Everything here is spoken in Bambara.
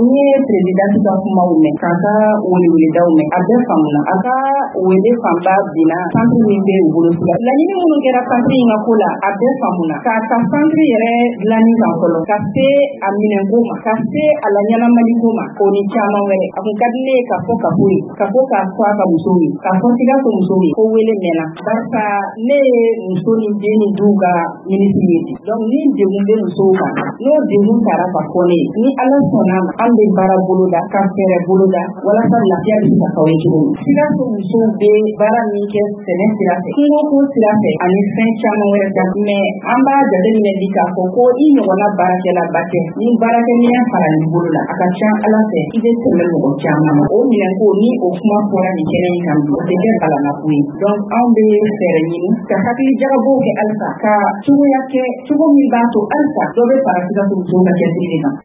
Ni president ka kumaw mɛn k'a ka weleweledaw mɛn a bɛɛ faamuna a ka wele fanba binna centre min bɛ u bolo sisan laɲini minnu kɛra centre in ka ko la a bɛɛ faamuna k'a ta centre yɛrɛ dilanni kan fɔlɔ ka se a minɛnko ma ka se a la ɲɛnamaliko ma o ni caman wɛrɛ a kun ka di ne ye ka fɔ ka fɔ ye ka fɔ k'a fɔ a ka musow ye k'a fɔ Sikaso musow ye ko wele mɛnna barisa ne ye muso ni den ni duw ka ministre ye donc ni degun bɛ musow kan n'o degun taara ka fɔ ne ye ni Ala sɔnna ma an bɛ baara boloda ka fɛɛrɛ boloda walasa lafiya bɛ se ka kawale cogo min Sikaso musow bɛ baara min kɛ sɛnɛ sira fɛ kungoko sira fɛ ani fɛn caman wɛrɛ kan mais an b'a jateminɛ bi k'a fɔ ko i ɲɔgɔnna baarakɛlaba tɛ ni baarakɛminɛn fara nin bolo la a ka ca Ala fɛ i bɛ tɛmɛ mɔgɔ caman ma o minɛnko ni o kuma fɔra nin kɛnɛ in kan o tɛ kɛ balanafu ye donc anw bɛ fɛɛrɛ ɲini ka hakili jagabow kɛ halisa ka cogoya kɛ cogo min b'a to halisa dɔ bɛ fara Sikaso musow ka cɛsiri kan